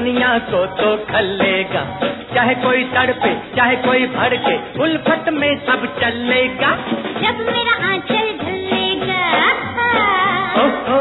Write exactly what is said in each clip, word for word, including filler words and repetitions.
दुनिया को तो खलेगा, चाहे कोई तड़पे चाहे कोई भड़के, उल्फत में सब चलेगा जब मेरा आंचल ढलेगा। ओ, ओ,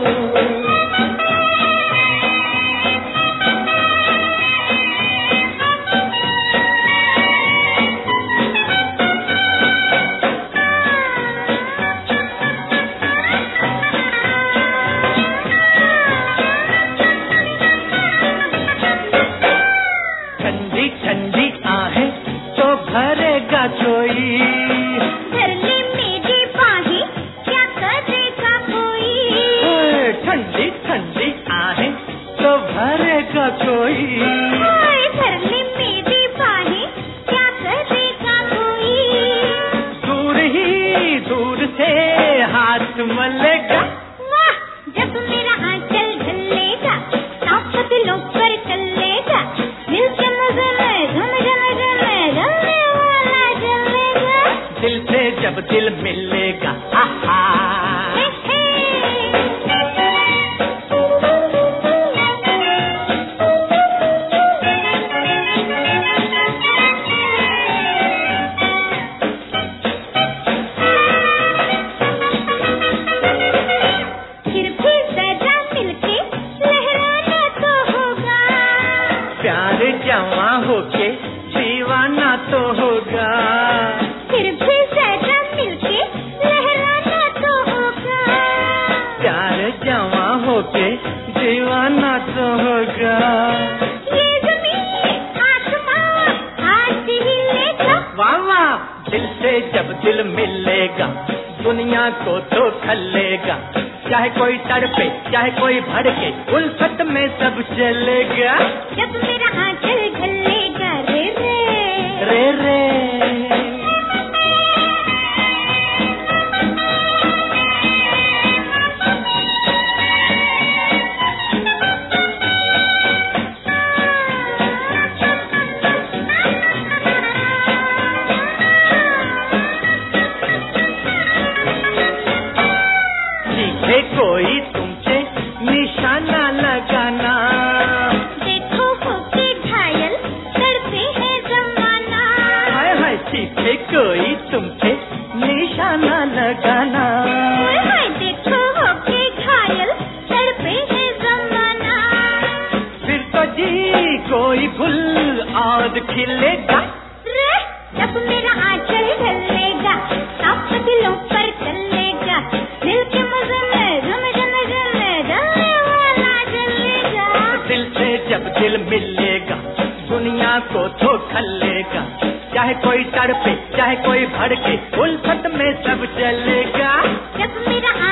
ठंडी ठंडी आहें तो भरेगा कोई, भर ले मेरी बाहें क्या करेगा कोई। ठंडी ठंडी आहें तो भरेगा कोई, भर ले मेरी बाहें क्या करेगा कोई। दूर ही दूर से हाथ मलेगा, वाह जब मेरा आंचल ढलेगा, सांप दिलों पर चलेगा, दिल के मजे में झम झम झम जलने वाला जलेगा। दिल से जब दिल मिलेगा, आहा। हे, हे। फिर भी सजा मिलके लहराना तो होगा, प्यार जवां होके दीवाना तो होगा, फिर भी सजा मिलके लहराना तो होगा। प्यार जवां होके दीवाना तो होगा। ये ज़मीन आसमान आज ही लेगा, वाह वाह, दिल से जब दिल मिलेगा, दुनिया को तो खलेगा, चाहे कोई तड़पे चाहे कोई भड़के, उल्फत में सब चलेगा जब मेरा आंचल ढलेगा। रे रे रे रे। सीखे कोई तुमसे निशाना लगाना, देखो होके घायल करते हैं जमाना। हाय हाय सीखे कोई तुमसे निशाना लगाना, ओए हाय देखो होके घायल करते हैं जमाना। फिर तो जी कोई फूल और खिलेगा, रे जब मेरा आंचल ढलेगा, सांप दिलों पर चलेगा, दिल के मजे में झम झम झम जलने वाला जलेगा। दिल से जब दिल मिलेगा, दुनिया को तो खलेगा, चाहे कोई तड़पे चाहे कोई भड़के, उल्फत में सब चलेगा जब मेरा